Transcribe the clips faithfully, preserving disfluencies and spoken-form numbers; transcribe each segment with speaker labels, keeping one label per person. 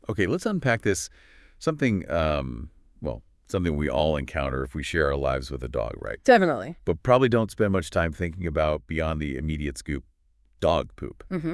Speaker 1: Okay, let's unpack this. Something, um, well, something we all encounter if we share our lives with a dog, right?
Speaker 2: Definitely.
Speaker 1: But probably don't spend much time thinking about beyond the immediate scoop, dog poop.
Speaker 2: Mm-hmm.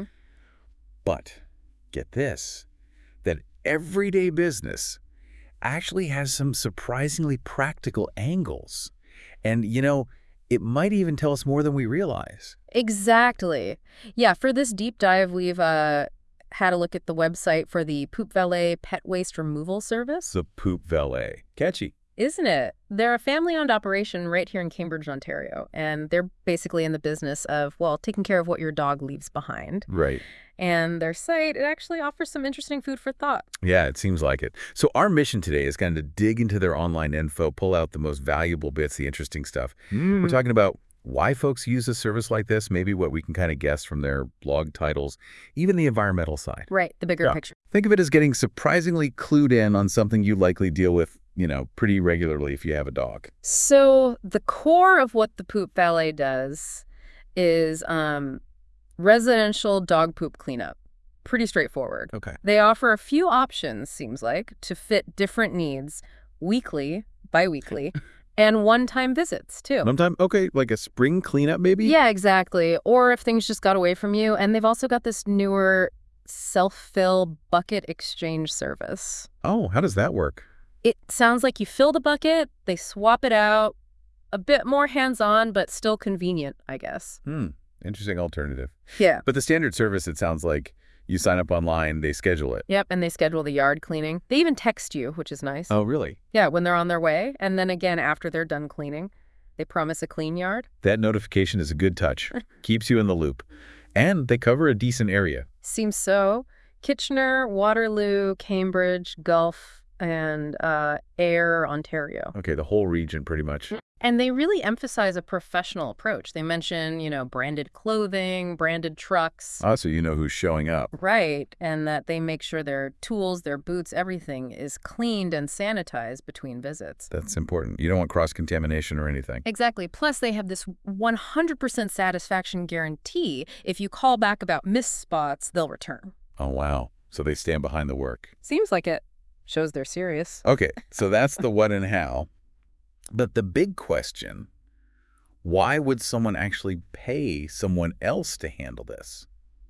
Speaker 1: But get this, that everyday business actually has some surprisingly practical angles. And, you know, it might even tell us more than we realize.
Speaker 2: Exactly. Yeah, for this deep dive, we've uh, had a look at the website for the Poop Valet pet waste removal service.
Speaker 1: The Poop Valet. Catchy.
Speaker 2: Isn't it? They're a family-owned operation right here in Cambridge, Ontario, and they're basically in the business of, well, taking care of what your dog leaves behind.
Speaker 1: Right.
Speaker 2: And their site, it actually offers some interesting food for thought.
Speaker 1: Yeah, it seems like it. So our mission today is kind of to dig into their online info, pull out the most valuable bits, the interesting stuff. Mm. We're talking about why folks use a service like this, maybe what we can kind of guess from their blog titles, even the environmental side.
Speaker 2: Right, the bigger
Speaker 1: Yeah.
Speaker 2: picture.
Speaker 1: Think of it as getting surprisingly clued in on something you likely deal with, you know, pretty regularly if you have a dog.
Speaker 2: So the core of what the Poop Valet does is um, residential dog poop cleanup. Pretty straightforward.
Speaker 1: Okay.
Speaker 2: They offer a few options, seems like, to fit different needs, weekly, bi-weekly, and one-time visits, too.
Speaker 1: One time, okay, like a spring cleanup maybe?
Speaker 2: Yeah, exactly. Or if things just got away from you. And they've also got this newer self-fill bucket exchange service.
Speaker 1: Oh, how does that work?
Speaker 2: It sounds like you fill the bucket, they swap it out, a bit more hands-on, but still convenient, I guess.
Speaker 1: Hmm, interesting alternative.
Speaker 2: Yeah.
Speaker 1: But the standard service, it sounds like you sign up online, they schedule it.
Speaker 2: Yep, and they schedule the yard cleaning. They even text you, which is nice.
Speaker 1: Oh, really?
Speaker 2: Yeah, when they're on their way, and then again after they're done cleaning. They promise a clean yard.
Speaker 1: That notification is a good touch. Keeps you in the loop. And they cover a decent area.
Speaker 2: Seems so. Kitchener, Waterloo, Cambridge, Guelph, and uh, Ayr, Ontario.
Speaker 1: Okay, the whole region pretty much.
Speaker 2: And they really emphasize a professional approach. They mention, you know, branded clothing, branded trucks.
Speaker 1: Ah, so you know who's showing up.
Speaker 2: Right, and that they make sure their tools, their boots, everything is cleaned and sanitized between visits.
Speaker 1: That's important. You don't want cross-contamination or anything.
Speaker 2: Exactly. Plus, they have this one hundred percent satisfaction guarantee. If you call back about missed spots, they'll return.
Speaker 1: Oh, wow. So they stand behind the work.
Speaker 2: Seems like it. Shows they're serious.
Speaker 1: Okay, so that's the what and how. But the big question, why would someone actually pay someone else to handle this?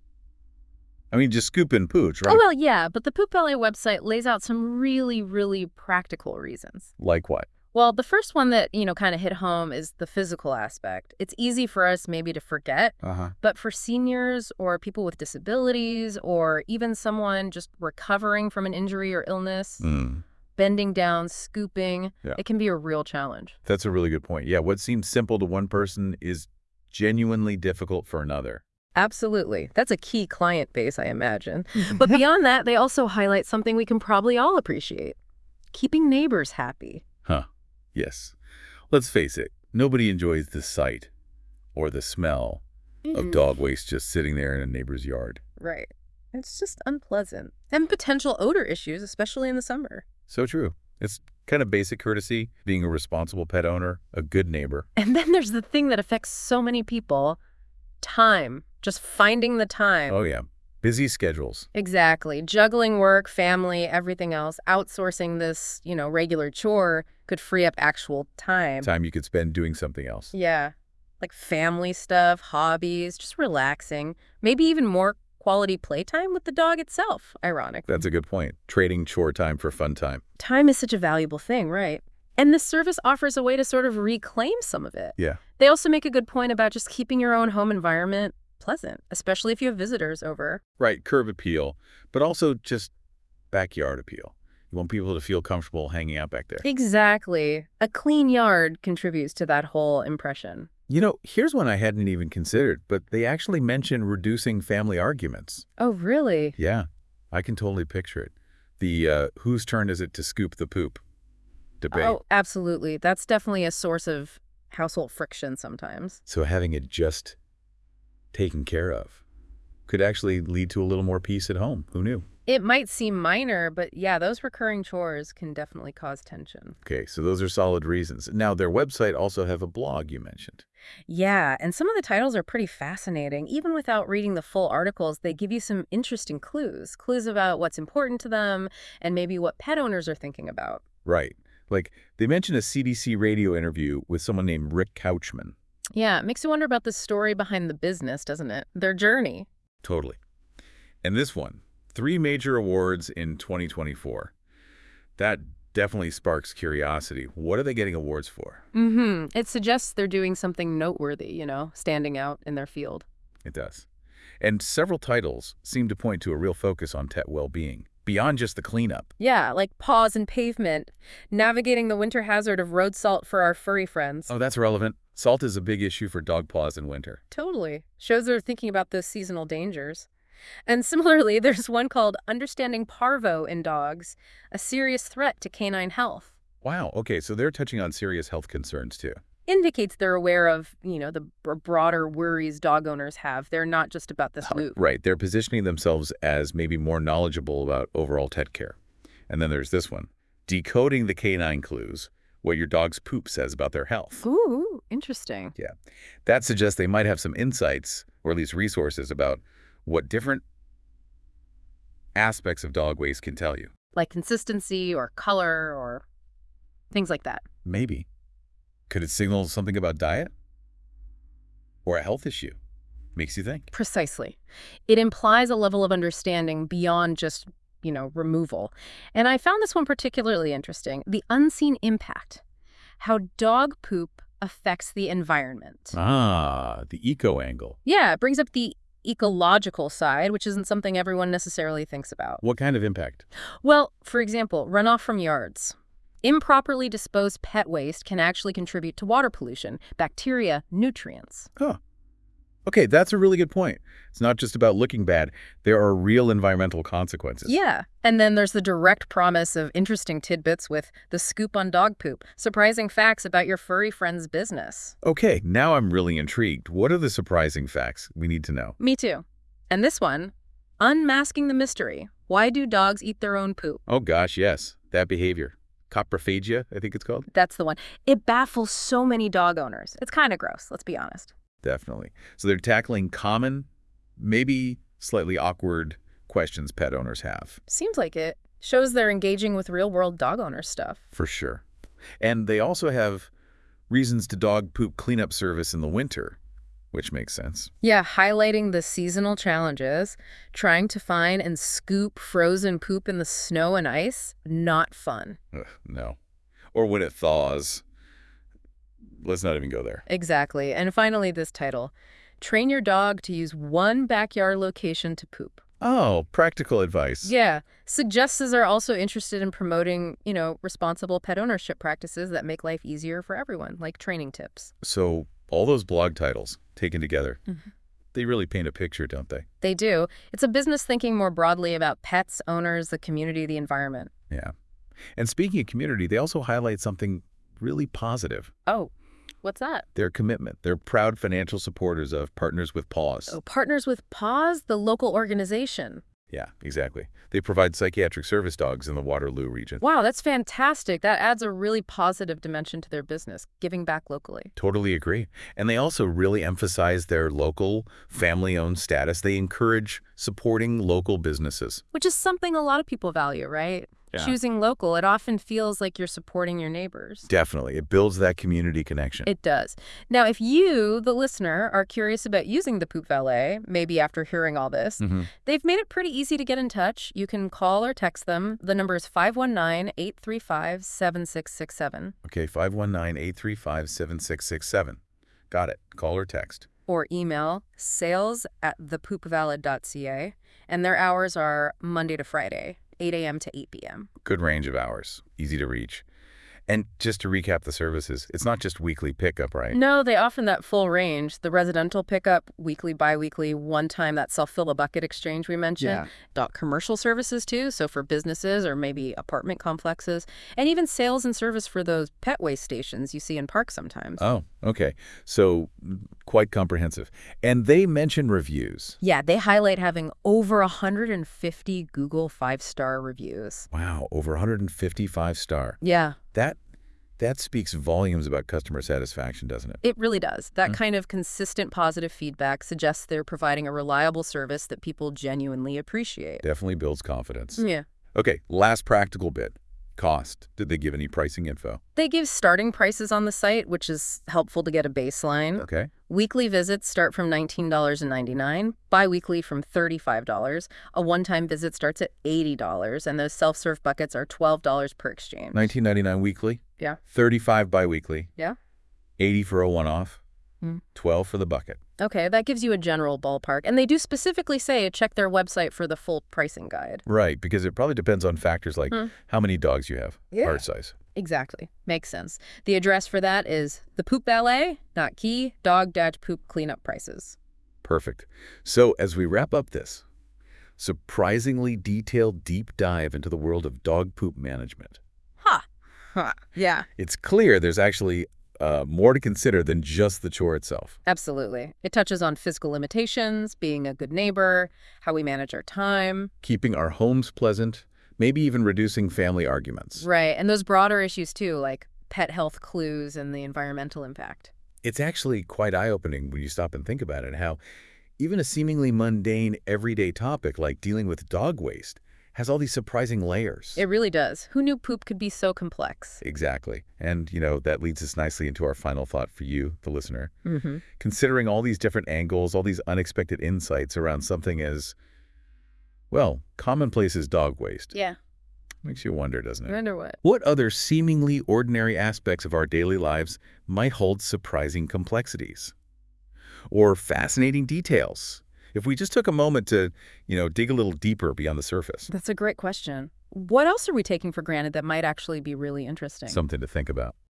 Speaker 1: I mean, just scoop and pooch, right?
Speaker 2: Oh, well, yeah, but the Poop Valet website lays out some really, really practical reasons.
Speaker 1: Like what?
Speaker 2: Well, the first one that, you know, kind of hit home is the physical aspect. It's easy for us maybe to forget,
Speaker 1: Uh-huh.
Speaker 2: but for seniors or people with disabilities or even someone just recovering from an injury or illness,
Speaker 1: Mm.
Speaker 2: bending down, scooping,
Speaker 1: Yeah.
Speaker 2: it can be a real challenge.
Speaker 1: That's a really good point. Yeah, what seems simple to one person is genuinely difficult for another.
Speaker 2: Absolutely. That's a key client base, I imagine. But beyond that, they also highlight something we can probably all appreciate: keeping neighbors happy.
Speaker 1: Huh. Yes. Let's face it, nobody enjoys the sight or the smell of dog waste just sitting there in a neighbor's yard.
Speaker 2: Right. It's just unpleasant. And potential odor issues, especially in the summer.
Speaker 1: So true. It's kind of basic courtesy, being a responsible pet owner, a good neighbor.
Speaker 2: And then there's the thing that affects so many people: time. Just finding the time.
Speaker 1: Oh, yeah. Busy schedules.
Speaker 2: Exactly. Juggling work, family, everything else. Outsourcing this, you know, regular chore could free up actual time.
Speaker 1: Time you could spend doing something else.
Speaker 2: Yeah. Like family stuff, hobbies, just relaxing. Maybe even more quality playtime with the dog itself, ironically.
Speaker 1: That's a good point. Trading chore time for fun time.
Speaker 2: Time is such a valuable thing, right? And this service offers a way to sort of reclaim some of it.
Speaker 1: Yeah.
Speaker 2: They also make a good point about just keeping your own home environment pleasant, especially if you have visitors over.
Speaker 1: Right. Curb appeal, but also just backyard appeal. You want people to feel comfortable hanging out back there.
Speaker 2: Exactly. A clean yard contributes to that whole impression.
Speaker 1: You know, here's one I hadn't even considered, but they actually mention reducing family arguments.
Speaker 2: Oh, really?
Speaker 1: Yeah, I can totally picture it. The uh, whose turn is it to scoop the poop debate.
Speaker 2: Oh, absolutely. That's definitely a source of household friction sometimes.
Speaker 1: So having it just taken care of. could actually lead to a little more peace at home. Who knew?
Speaker 2: It might seem minor, but yeah, those recurring chores can definitely cause tension.
Speaker 1: Okay, so those are solid reasons. Now, their website also have a blog you mentioned.
Speaker 2: Yeah, and some of the titles are pretty fascinating. Even without reading the full articles, they give you some interesting clues. Clues about what's important to them and maybe what pet owners are thinking about.
Speaker 1: Right. Like, they mentioned a C D C radio interview with someone named Rick Couchman.
Speaker 2: Yeah, it makes you wonder about the story behind the business, doesn't it? Their journey.
Speaker 1: Totally. And this one, three major awards in twenty twenty-four. That definitely sparks curiosity. What are they getting awards for?
Speaker 2: Mm-hmm. It suggests they're doing something noteworthy, you know, standing out in their field.
Speaker 1: It does. And several titles seem to point to a real focus on pet well-being, beyond just the cleanup.
Speaker 2: Yeah, like Paws and Pavement, navigating the winter hazard of road salt for our furry friends.
Speaker 1: Oh, that's relevant. Salt is a big issue for dog paws in winter.
Speaker 2: Totally. Shows they're thinking about those seasonal dangers. And similarly, there's one called Understanding Parvo in Dogs, a serious threat to canine health.
Speaker 1: Wow, okay, so they're touching on serious health concerns too.
Speaker 2: Indicates they're aware of, you know, the br- broader worries dog owners have. They're not just about this loop.
Speaker 1: Right, they're positioning themselves as maybe more knowledgeable about overall pet care. And then there's this one, Decoding the Canine Clues, what your dog's poop says about their health.
Speaker 2: Ooh, interesting.
Speaker 1: Yeah, that suggests they might have some insights, or at least resources, about what different aspects of dog waste can tell you.
Speaker 2: Like consistency or color or things like that.
Speaker 1: Maybe. Could it signal something about diet? Or a health issue? Makes you think.
Speaker 2: Precisely. It implies a level of understanding beyond just, you know, removal. And I found this one particularly interesting. The unseen impact. How dog poop affects the environment.
Speaker 1: Ah, the eco angle.
Speaker 2: Yeah, it brings up the ecological side, which isn't something everyone necessarily thinks about.
Speaker 1: What kind of impact?
Speaker 2: Well, for example, runoff from yards. Improperly disposed pet waste can actually contribute to water pollution, bacteria, nutrients.
Speaker 1: Oh, okay, that's a really good point. It's not just about looking bad. There are real environmental consequences.
Speaker 2: Yeah, and then there's the direct promise of interesting tidbits with the scoop on dog poop, surprising facts about your furry friend's business.
Speaker 1: Okay, now I'm really intrigued. What are the surprising facts we need to know?
Speaker 2: Me too. And this one, unmasking the mystery. Why do dogs eat their own poop?
Speaker 1: Oh gosh, yes, that behavior. Coprophagia, I think it's called.
Speaker 2: That's the one. It baffles so many dog owners. It's kind of gross, let's be honest.
Speaker 1: Definitely. So they're tackling common, maybe slightly awkward questions pet owners have.
Speaker 2: Seems like it. Shows they're engaging with real-world dog owner stuff.
Speaker 1: For sure. And they also have reasons to dog poop cleanup service in the winter, which makes sense.
Speaker 2: Yeah, highlighting the seasonal challenges, trying to find and scoop frozen poop in the snow and ice, not fun.
Speaker 1: Ugh, no. Or when it thaws. Let's not even go there.
Speaker 2: Exactly. And finally, this title, Train Your Dog to Use One Backyard Location to Poop.
Speaker 1: Oh, practical advice.
Speaker 2: Yeah. Suggests are also interested in promoting, you know, responsible pet ownership practices that make life easier for everyone, like training tips.
Speaker 1: So all those blog titles taken together,
Speaker 2: Mm-hmm.
Speaker 1: they really paint a picture, don't they?
Speaker 2: They do. It's a business thinking more broadly about pets, owners, the community, the environment.
Speaker 1: Yeah. And speaking of community, they also highlight something really positive.
Speaker 2: Oh, what's that?
Speaker 1: Their commitment. They're proud financial supporters of Partners with Paws.
Speaker 2: Oh, Partners with Paws, the local organization.
Speaker 1: Yeah, exactly. They provide psychiatric service dogs in the Waterloo region.
Speaker 2: Wow, that's fantastic. That adds a really positive dimension to their business, giving back locally.
Speaker 1: Totally agree. And they also really emphasize their local, family-owned status. They encourage supporting local businesses.
Speaker 2: Which is something a lot of people value, right?
Speaker 1: Yeah.
Speaker 2: Choosing local, it often feels like you're supporting your neighbors.
Speaker 1: Definitely. It builds that community connection.
Speaker 2: It does. Now, if you, the listener, are curious about using the Poop Valet, maybe after hearing all this,
Speaker 1: Mm-hmm.
Speaker 2: they've made it pretty easy to get in touch. You can call or text them. The number is five one nine, eight three five, seven six six seven.
Speaker 1: Okay, five one nine, eight three five, seven six six seven. Got it. Call or text.
Speaker 2: Or email sales at the poop valid dot c a. And their hours are Monday to Friday, eight a m to eight p m
Speaker 1: Good range of hours. Easy to reach. And just to recap the services, it's not just weekly pickup, right?
Speaker 2: No, they offer that full range. The residential pickup, weekly, biweekly, one time, that self-fill-a-bucket exchange we mentioned.
Speaker 3: Yeah.
Speaker 2: Dot commercial services, too, so for businesses or maybe apartment complexes. And even sales and service for those pet waste stations you see in parks sometimes.
Speaker 1: Oh, okay. So mm, quite comprehensive. And they mention reviews.
Speaker 2: Yeah, they highlight having over one hundred fifty Google five-star reviews.
Speaker 1: Wow, over one hundred fifty-five star.
Speaker 2: Yeah.
Speaker 1: That that speaks volumes about customer satisfaction, doesn't it?
Speaker 2: It really does. That
Speaker 1: Mm.
Speaker 2: kind of consistent positive feedback suggests they're providing a reliable service that people genuinely appreciate.
Speaker 1: Definitely builds confidence.
Speaker 2: Yeah.
Speaker 1: Okay, last practical bit. Cost. Did they give any pricing info?
Speaker 2: They give starting prices on the site, which is helpful to get a baseline.
Speaker 1: Okay.
Speaker 2: Weekly visits start from nineteen ninety-nine dollars, bi-weekly from thirty-five dollars. A one-time visit starts at eighty dollars, and those self-serve buckets are twelve dollars per exchange.
Speaker 1: nineteen ninety-nine weekly.
Speaker 2: Yeah.
Speaker 1: thirty-five biweekly.
Speaker 2: Yeah.
Speaker 1: eighty for a one-off.
Speaker 2: Hmm.
Speaker 1: twelve for the bucket.
Speaker 2: Okay, that gives you a general ballpark. And they do specifically say to check their website for the full pricing guide.
Speaker 1: Right, because it probably depends on factors like
Speaker 2: Hmm.
Speaker 1: how many dogs you have,
Speaker 2: Yeah.
Speaker 1: heart size.
Speaker 2: Exactly. Makes sense. The address for that is the poop ballet dot key dog dash poop cleanup prices.
Speaker 1: Perfect. So as we wrap up this surprisingly detailed deep dive into the world of dog poop management,
Speaker 2: Ha! Huh. Yeah.
Speaker 1: it's clear there's actually uh, more to consider than just the chore itself.
Speaker 2: Absolutely. It touches on physical limitations, being a good neighbor, how we manage our time.
Speaker 1: Keeping our homes pleasant, maybe even reducing family arguments.
Speaker 2: Right. And those broader issues, too, like pet health clues and the environmental impact.
Speaker 1: It's actually quite eye-opening when you stop and think about it, how even a seemingly mundane, everyday topic like dealing with dog waste has all these surprising layers.
Speaker 2: It really does. Who knew poop could be so complex?
Speaker 1: Exactly. And, you know, that leads us nicely into our final thought for you, the listener.
Speaker 2: Mm-hmm.
Speaker 1: Considering all these different angles, all these unexpected insights around something as, well, commonplace as dog waste.
Speaker 2: Yeah.
Speaker 1: Makes you wonder, doesn't
Speaker 2: I
Speaker 1: it?
Speaker 2: wonder what.
Speaker 1: What other seemingly ordinary aspects of our daily lives might hold surprising complexities? Or fascinating details? If we just took a moment to, you know, dig a little deeper beyond the surface.
Speaker 2: That's a great question. What else are we taking for granted that might actually be really interesting?
Speaker 1: Something to think about.